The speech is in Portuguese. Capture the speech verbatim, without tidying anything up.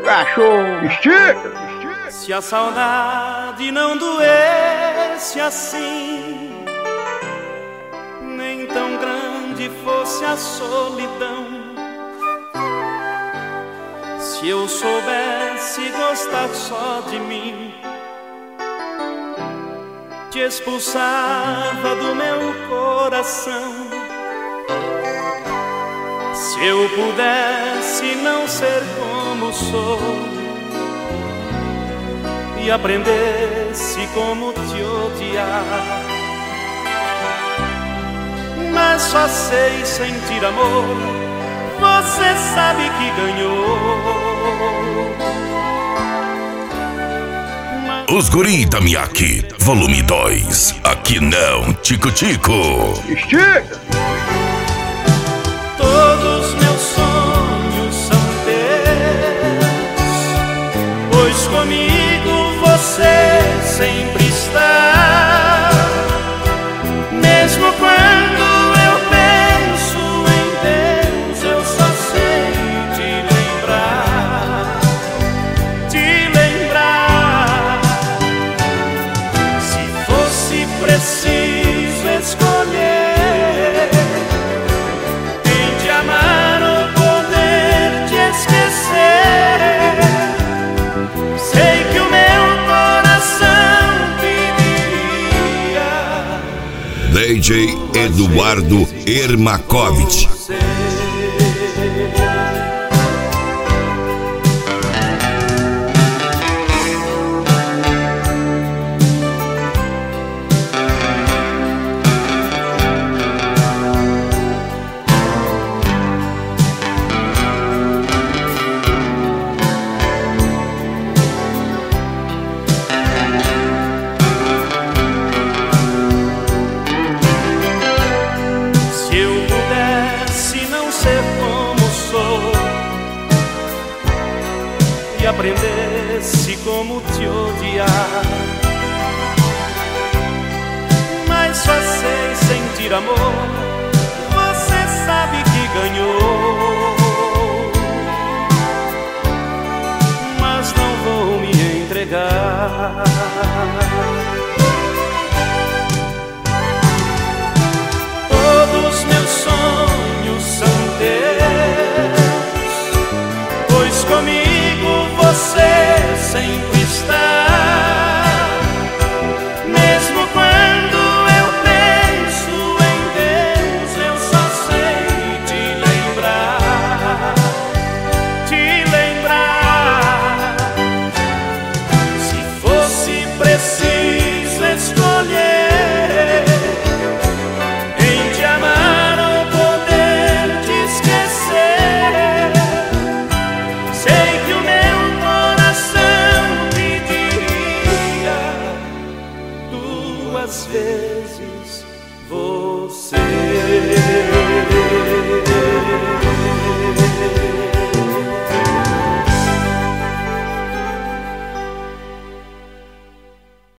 cachorro. Estica. Se a saudade não doesse assim, nem tão grande fosse a solidão, se eu soubesse gostar só de mim, te expulsava do meu coração. Se eu pudesse não ser como sou e aprendesse como te odiar, mas só sei sentir amor, você sabe que ganhou. Os Guri Itamiaki, volume dois. Aqui não, Tico Tico. Estica. Todos meus sonhos são teus, pois comigo você sempre está. Mesmo quando eu penso em Deus, eu só sei te lembrar, te lembrar. Se fosse preciso escolher quem te amar ou poder te esquecer, sei que o meu coração pediria D J Eduardo Ermakovich. Se eu pudesse não ser como sou e aprendesse como te odiar, mas só sei sentir amor, você sabe que ganhou.